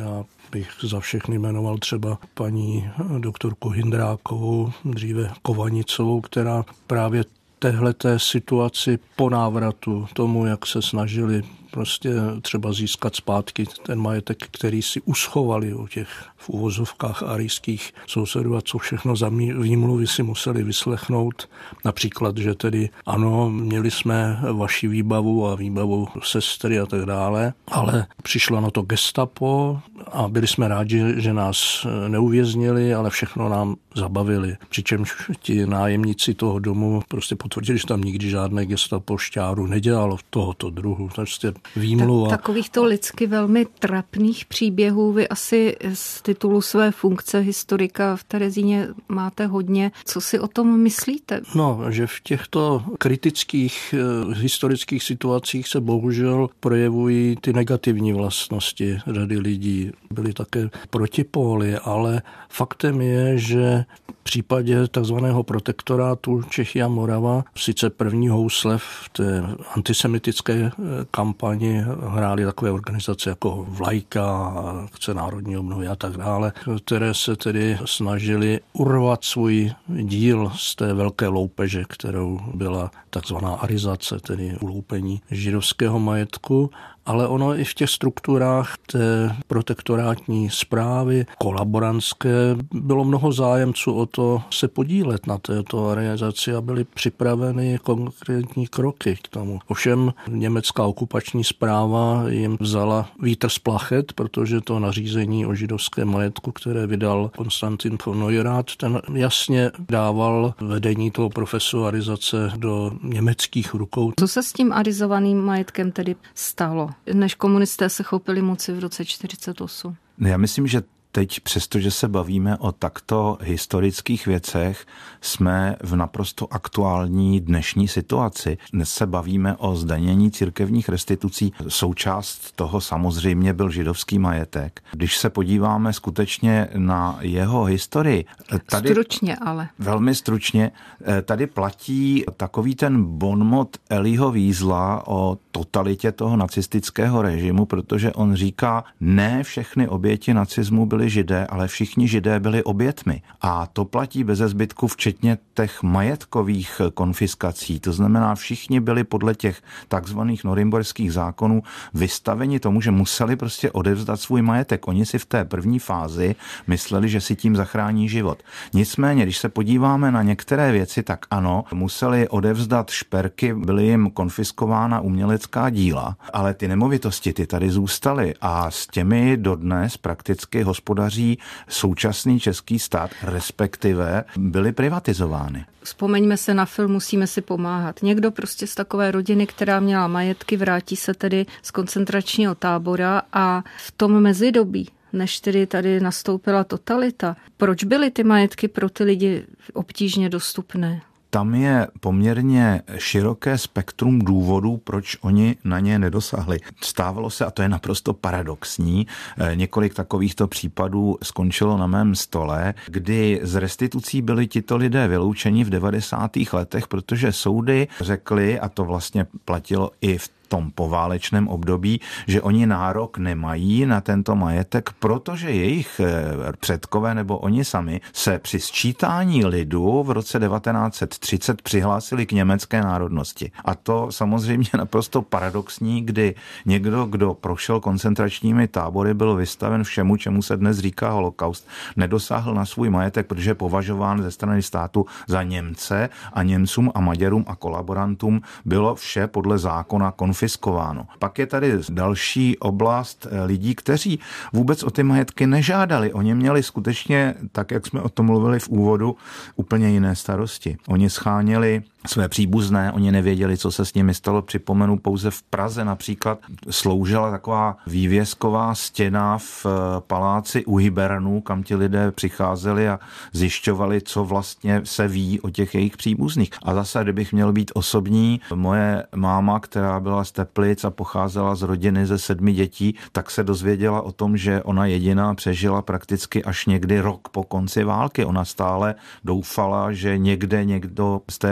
bych za všechny jmenoval třeba paní doktorku Hindrákovou, dříve Kovanicovou, která právě téhleté situaci po návratu, tomu, jak se snažili prostě třeba získat zpátky ten majetek, který si uschovali u těch v uvozovkách arijských sousedů a co všechno za výmluvy si museli vyslechnout. Například, že tedy ano, měli jsme vaši výbavu a výbavu sestry a tak dále, ale přišlo na to gestapo a byli jsme rádi, že nás neuvěznili, ale všechno nám zabavili. Přičemž ti nájemníci toho domu prostě potvrdili, že tam nikdy žádné gestapo šťáru nedělalo v tohoto druhu. Prostě výmluva. Tak, takovýchto lidsky velmi trapných příběhů vy asi z titulu své funkce historika v Terezíně máte hodně. Co si o tom myslíte? No, že v těchto kritických eh, historických situacích se bohužel projevují ty negativní vlastnosti řady lidí. Byly také protipóly, ale faktem je, že v případě takzvaného protektorátu Čechy a Morava sice první housle v té antisemitické kampani hrály takové organizace jako Vlajka, Akce národní obnovy a tak dále, které se tedy snažily urvat svůj díl z té velké loupeže, kterou byla takzvaná arizace, tedy uloupení židovského majetku. Ale ono i v těch strukturách té protektorátní správy, kolaborantské, bylo mnoho zájemců o to se podílet na této realizaci a byly připraveny konkrétní kroky k tomu. Ovšem německá okupační správa jim vzala vítr z plachet, protože to nařízení o židovském majetku, které vydal Konstantin von Neurath, ten jasně dával vedení toho procesu arizace do německých rukou. Co se s tím arizovaným majetkem tedy stalo, než komunisté se chopili moci v roce čtyřicet osm? Já myslím, že teď, přestože se bavíme o takto historických věcech, jsme v naprosto aktuální dnešní situaci. Dnes se bavíme o zdanění církevních restitucí. Součást toho samozřejmě byl židovský majetek. Když se podíváme skutečně na jeho historii. Tady, stručně ale. Velmi stručně. Tady platí takový ten bonmot Eliho Wiesla o totalitě toho nacistického režimu, protože on říká, ne všechny oběti nacismu byly Židé, ale všichni Židé byli obětmi. A to platí beze zbytku včetně těch majetkových konfiskací. To znamená, všichni byli podle těch takzvaných norimberských zákonů vystaveni tomu, že museli prostě odevzdat svůj majetek. Oni si v té první fázi mysleli, že si tím zachrání život. Nicméně, když se podíváme na některé věci, tak ano, museli odevzdat šperky, byly jim konfiskována umělecká díla, ale ty nemovitosti, ty tady zůstaly a s těmi dodnes prakticky hospodaří současný český stát, respektive byly privatizovány. Vzpomeňme se na film Musíme si pomáhat. Někdo prostě z takové rodiny, která měla majetky, vrátí se tedy z koncentračního tábora a v tom mezidobí, než tedy tady nastoupila totalita, proč byly ty majetky pro ty lidi obtížně dostupné? Tam je poměrně široké spektrum důvodů, proč oni na ně nedosáhli. Stávalo se, a to je naprosto paradoxní, několik takovýchto případů skončilo na mém stole, kdy z restitucí byli tito lidé vyloučeni v devadesátých letech, protože soudy řekly, a to vlastně platilo i v tom poválečném období, že oni nárok nemají na tento majetek, protože jejich předkové nebo oni sami se při sčítání lidu v roce devatenáct set třicet přihlásili k německé národnosti. A to samozřejmě naprosto paradoxní, kdy někdo, kdo prošel koncentračními tábory, byl vystaven všemu, čemu se dnes říká holokaust, nedosáhl na svůj majetek, protože je považován ze strany státu za Němce a Němcům a Maďarům a kolaborantům bylo vše podle zákona konfiskováno. Pak je tady další oblast lidí, kteří vůbec o ty majetky nežádali. Oni měli skutečně, tak jak jsme o tom mluvili v úvodu, úplně jiné starosti. Oni scháněli své příbuzné, oni nevěděli, co se s nimi stalo. Připomenu, pouze v Praze například sloužila taková vývězková stěna v paláci u Hybernů, kam ti lidé přicházeli a zjišťovali, co vlastně se ví o těch jejich příbuzných. A zase, kdybych měl být osobní, moje máma, která byla z Teplic a pocházela z rodiny ze sedmi dětí, tak se dozvěděla o tom, že ona jediná přežila prakticky až někdy rok po konci války. Ona stále doufala, že někde někdo z té rodiny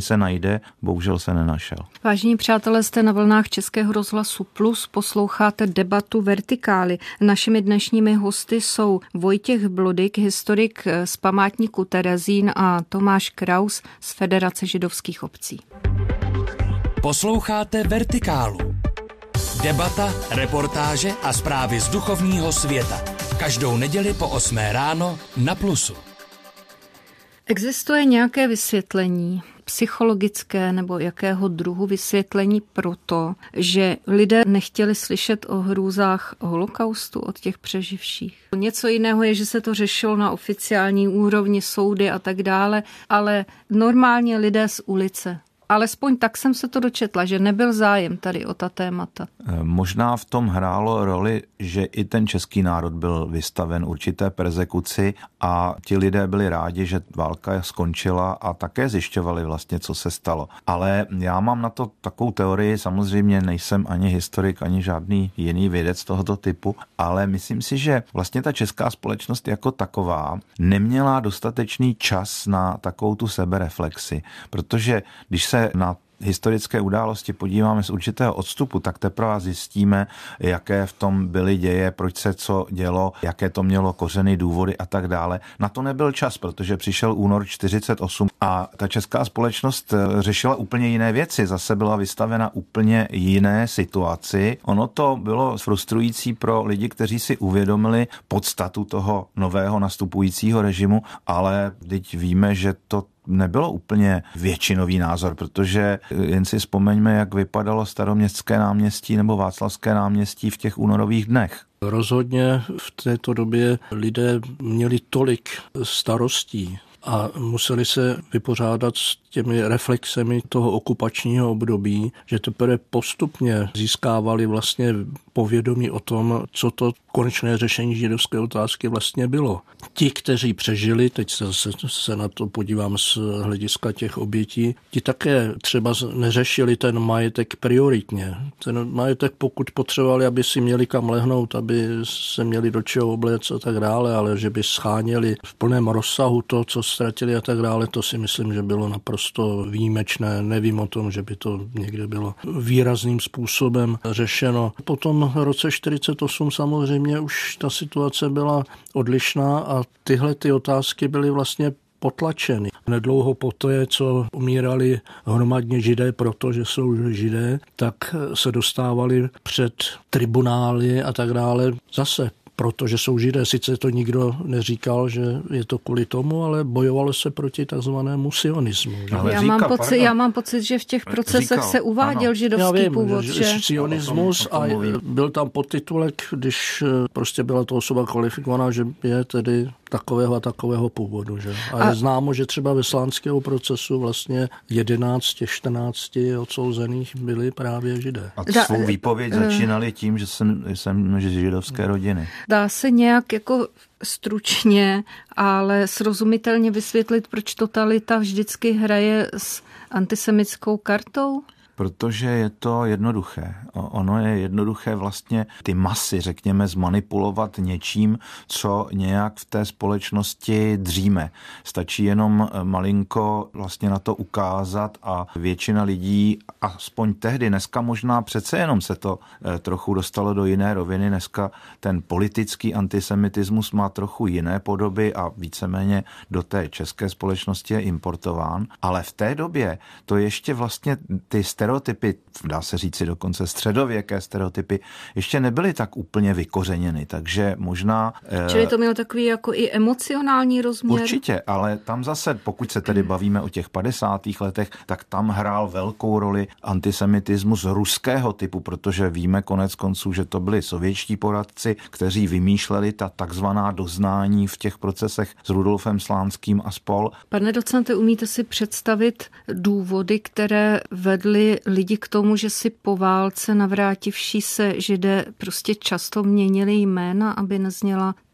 se najde, bohužel se nenašel. Vážení přátelé, jste na vlnách Českého rozhlasu Plus, posloucháte debatu Vertikály. Našimi dnešními hosty jsou Vojtěch Blodyk, historik z památníku Terezín, a Tomáš Kraus z Federace židovských obcí. Posloucháte Vertikálu. Debata, reportáže a zprávy z duchovního světa. Každou neděli po osmé ráno na Plusu. Existuje nějaké vysvětlení, psychologické nebo jakého druhu vysvětlení pro to, že lidé nechtěli slyšet o hrůzách holokaustu od těch přeživších? Něco jiného je, že se to řešilo na oficiální úrovni, soudy a tak dále, ale normálně lidé z ulice. Alespoň tak jsem se to dočetla, že nebyl zájem tady o ta témata. Možná v tom hrálo roli, že i ten český národ byl vystaven určité perzekuci a ti lidé byli rádi, že válka skončila a také zjišťovali vlastně, co se stalo. Ale já mám na to takovou teorii, samozřejmě nejsem ani historik, ani žádný jiný vědec tohoto typu, ale myslím si, že vlastně ta česká společnost jako taková neměla dostatečný čas na takovou tu sebereflexi, protože když se na historické události podíváme z určitého odstupu, tak teprve zjistíme, jaké v tom byly děje, proč se co dělo, jaké to mělo kořeny, důvody a tak dále. Na to nebyl čas, protože přišel únor čtyřicet osm a ta česká společnost řešila úplně jiné věci, zase byla vystavena úplně jiné situaci. Ono to bylo frustrující pro lidi, kteří si uvědomili podstatu toho nového nastupujícího režimu, ale teď víme, že to nebylo úplně většinový názor, protože jen si vzpomeňme, jak vypadalo Staroměstské náměstí nebo Václavské náměstí v těch únorových dnech. Rozhodně v této době lidé měli tolik starostí a museli se vypořádat s těmi reflexemi toho okupačního období, že teprve postupně získávali vlastně povědomí o tom, co to konečné řešení židovské otázky vlastně bylo. Ti, kteří přežili, teď se, se, se na to podívám z hlediska těch obětí, ti také třeba neřešili ten majetek prioritně. Ten majetek, pokud potřebovali, aby si měli kam lehnout, aby se měli do čeho obléct a tak dále, ale že by scháněli v plném rozsahu to, co ztratili a tak dále, to si myslím, že bylo naprosto výjimečné. Nevím o tom, že by to někde bylo výrazným způsobem řešeno. Potom v roce čtyřicet osm samozřejmě už ta situace byla odlišná a tyhle ty otázky byly vlastně potlačeny. Nedlouho poté, co umírali hromadně židé, protože jsou židé, tak se dostávali před tribunály a tak dále zase. Protože jsou židé, sice to nikdo neříkal, že je to kvůli tomu, ale bojovalo se proti takzvanému sionismu. Já, mám pocit, já mám pocit, že v těch procesech říkal, se uváděl ano. židovský já vím, původ. Že, že sionismus a byl tam podtitulek, když prostě byla to osoba kvalifikovaná, že je tedy takového a takového původu. Že? A, a je známo, že třeba ve slánského procesu vlastně jedenáct z těch čtrnácti odsouzených byli právě židé. A da, svou výpověď uh, začínali tím, že jsem, jsem z židovské rodiny. Dá se nějak jako stručně, ale srozumitelně vysvětlit, proč totalita vždycky hraje s antisemitskou kartou? Protože je to jednoduché. Ono je jednoduché vlastně ty masy, řekněme, zmanipulovat něčím, co nějak v té společnosti dříme. Stačí jenom malinko vlastně na to ukázat a většina lidí, aspoň tehdy, dneska možná přece jenom se to trochu dostalo do jiné roviny, dneska ten politický antisemitismus má trochu jiné podoby a víceméně do té české společnosti je importován, ale v té době to ještě vlastně ty stereotypy, dá se říci dokonce středověké stereotypy, ještě nebyly tak úplně vykořeněny, takže možná... Čili to mělo takový jako i emocionální rozměr? Určitě, ale tam zase, pokud se tedy bavíme o těch padesátých letech, tak tam hrál velkou roli antisemitismus ruského typu, protože víme konec konců, že to byli sovětští poradci, kteří vymýšleli ta takzvaná doznání v těch procesech s Rudolfem Slánským a spol. Pane docente, umíte si představit důvody, které vedly lidi k tomu, že si po válce navrátivší se židé prostě často měnili jména, aby nezněla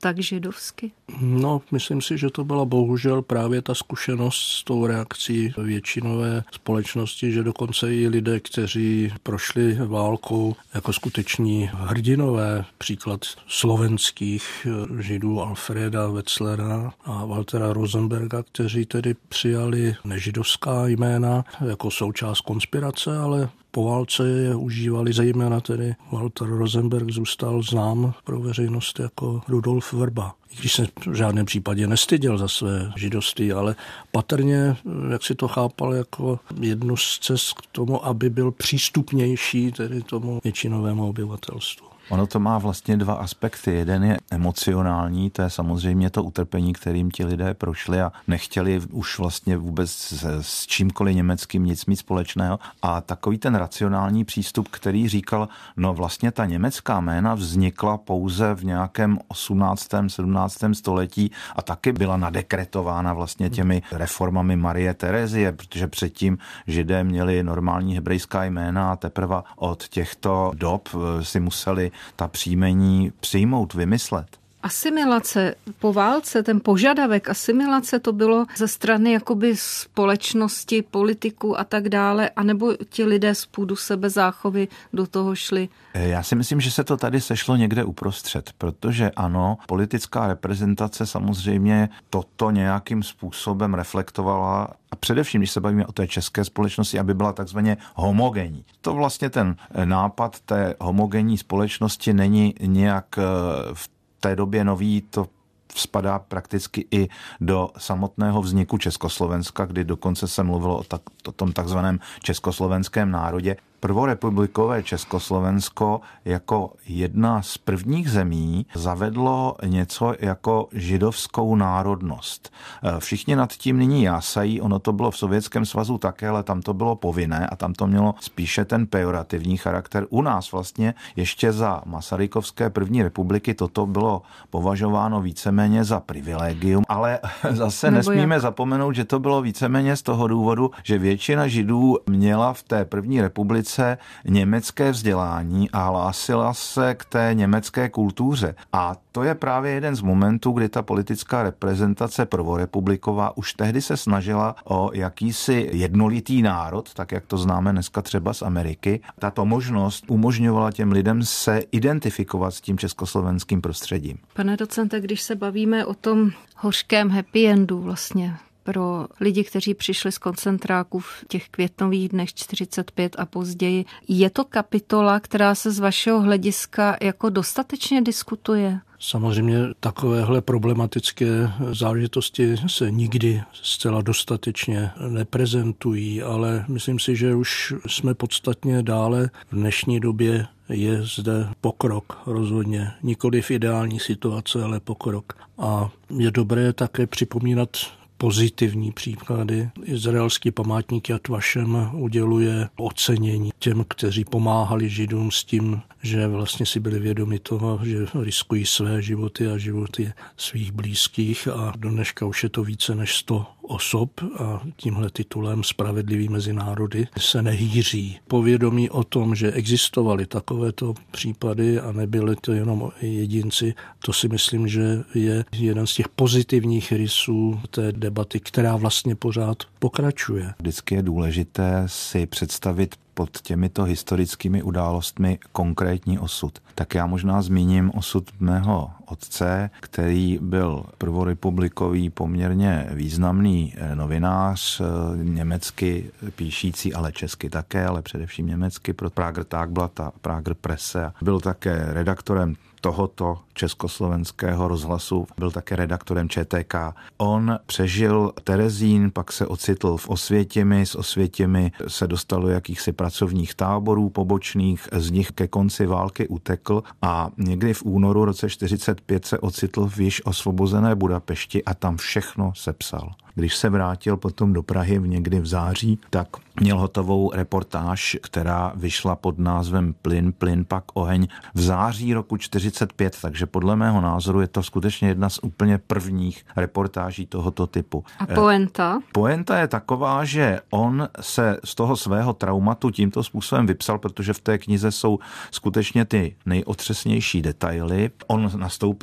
tak židovsky? No, myslím si, že to byla bohužel právě ta zkušenost s tou reakcí většinové společnosti, že dokonce i lidé, kteří prošli válkou jako skuteční hrdinové, příklad slovenských židů Alfreda Wetzlera a Waltera Rosenberga, kteří tedy přijali nežidovská jména jako součást konspirace, ale po válce je užívali, zejména tedy Walter Rosenberg zůstal znám pro veřejnost jako Rudolf Vrba. I když se v žádném případě nestyděl za své židovství, ale patrně, jak si to chápal, jako jednu z cest k tomu, aby byl přístupnější tedy tomu většinovému obyvatelstvu. Ono to má vlastně dva aspekty. Jeden je emocionální, to je samozřejmě to utrpení, kterým ti lidé prošli a nechtěli už vlastně vůbec s, s čímkoliv německým nic mít společného. A takový ten racionální přístup, který říkal, no vlastně ta německá jména vznikla pouze v nějakém osmnáctém sedmnáctém století a taky byla nadekretována vlastně těmi reformami Marie Terezie, protože předtím Židé měli normální hebrejská jména a teprve od těchto dob si museli ta příjmení přijmout, vymyslet. Asimilace po válce, ten požadavek asimilace, to bylo ze strany jakoby společnosti, politiků a tak dále, anebo ti lidé z půdu sebezáchovy do toho šli? Já si myslím, že se to tady sešlo někde uprostřed, protože ano, politická reprezentace samozřejmě toto nějakým způsobem reflektovala a především, když se bavíme o té české společnosti, aby byla takzvaně homogenní. To vlastně ten nápad té homogenní společnosti není nějak v té době nový, to spadá prakticky i do samotného vzniku Československa, kdy dokonce se mluvilo o, tak, o tom takzvaném československém národě. Prvorepublikové Československo jako jedna z prvních zemí zavedlo něco jako židovskou národnost. Všichni nad tím nyní jásají, ono to bylo v Sovětském svazu také, ale tam to bylo povinné a tam to mělo spíše ten pejorativní charakter. U nás vlastně ještě za Masarykovské první republiky toto bylo považováno víceméně za privilegium, ale zase Nebo nesmíme jak? zapomenout, že to bylo víceméně z toho důvodu, že většina Židů měla v té první republice německé vzdělání a hlásila se k té německé kultuře. A to je právě jeden z momentů, kdy ta politická reprezentace prvorepubliková už tehdy se snažila o jakýsi jednolitý národ, tak jak to známe dneska třeba z Ameriky. Tato možnost umožňovala těm lidem se identifikovat s tím československým prostředím. Pane docente, když se bavíme o tom hořkém happy endu vlastně, pro lidi, kteří přišli z koncentráků v těch květnových dnech čtyřicet pět a později. Je to kapitola, která se z vašeho hlediska jako dostatečně diskutuje? Samozřejmě takovéhle problematické záležitosti se nikdy zcela dostatečně neprezentují, ale myslím si, že už jsme podstatně dále. V dnešní době je zde pokrok rozhodně. Nikoliv ideální situace, ale pokrok. A je dobré také připomínat pozitivní příklady. Izraelský památník Yad Vashem uděluje ocenění těm, kteří pomáhali Židům s tím, že vlastně si byli vědomi toho, že riskují své životy a životy svých blízkých a do dneška už je to více než sto osob a tímhle titulem Spravedlivý mezi národy se nehýří. Povědomí o tom, že existovaly takovéto případy a nebyly to jenom jedinci, to si myslím, že je jeden z těch pozitivních rysů té debaty, která vlastně pořád pokračuje. Vždycky je důležité si představit pod těmito historickými událostmi konkrétní osud. Tak já možná zmíním osud mého otce, který byl prvorepublikový poměrně významný novinář, německy píšící, ale česky také, ale především německy pro Prager Tagblatt a Prager Presse. Byl také redaktorem tohoto československého rozhlasu, byl také redaktorem Č T K. On přežil Terezín, pak se ocitl v Osvětimi, z Osvětimi se dostal do jakýchsi pracovních táborů pobočných, z nich ke konci války utekl a někdy v únoru roce čtyřicet pět se ocitl v již osvobozené Budapešti a tam všechno sepsal. Když se vrátil potom do Prahy někdy v září, tak měl hotovou reportáž, která vyšla pod názvem Plyn, plyn, pak oheň v září roku čtyřicet pět, takže podle mého názoru je to skutečně jedna z úplně prvních reportáží tohoto typu. A poenta? Poenta je taková, že on se z toho svého traumatu tímto způsobem vypsal, protože v té knize jsou skutečně ty nejotřesnější detaily. On nastoupil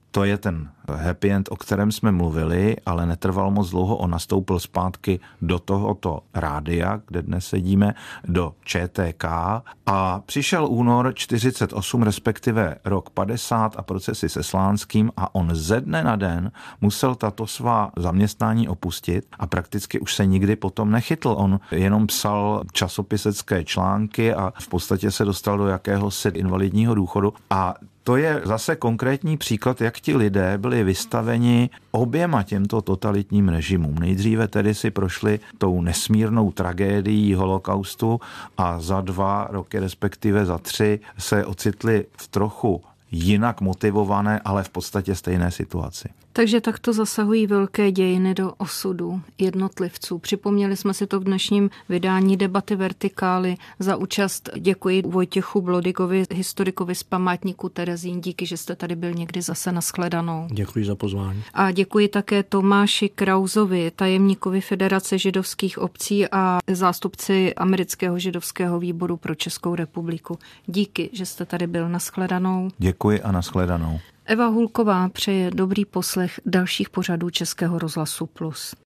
To je ten happy end, o kterém jsme mluvili, ale netrvalo moc dlouho. On nastoupil zpátky do tohoto rádia, kde dnes sedíme, do Č T K a přišel únor čtyřicet osm, respektive rok padesát a procesy se Slánským a on ze dne na den musel tato svá zaměstnání opustit a prakticky už se nikdy potom nechytl. On jenom psal časopisecké články a v podstatě se dostal do jakéhosi invalidního důchodu a to je zase konkrétní příklad, jak ti lidé byli vystaveni oběma těmto totalitním režimům. Nejdříve tedy si prošli tou nesmírnou tragédií holokaustu a za dva roky, respektive za tři, se ocitli v trochu jinak motivované, ale v podstatě stejné situaci. Takže takto zasahují velké dějiny do osudu jednotlivců. Připomněli jsme si to v dnešním vydání Debaty Vertikály. Za účast děkuji Vojtěchu Blodygovi, historikovi z památníku Terezín. Díky, že jste tady byl někdy zase na shledanou. Děkuji za pozvání. A děkuji také Tomáši Krauzovi, tajemníkovi Federace židovských obcí a zástupci Amerického židovského výboru pro Českou republiku. Díky, že jste tady byl na shledanou. Děkuji a na shledanou. Eva Hulková přeje dobrý poslech dalších pořadů Českého rozhlasu Plus.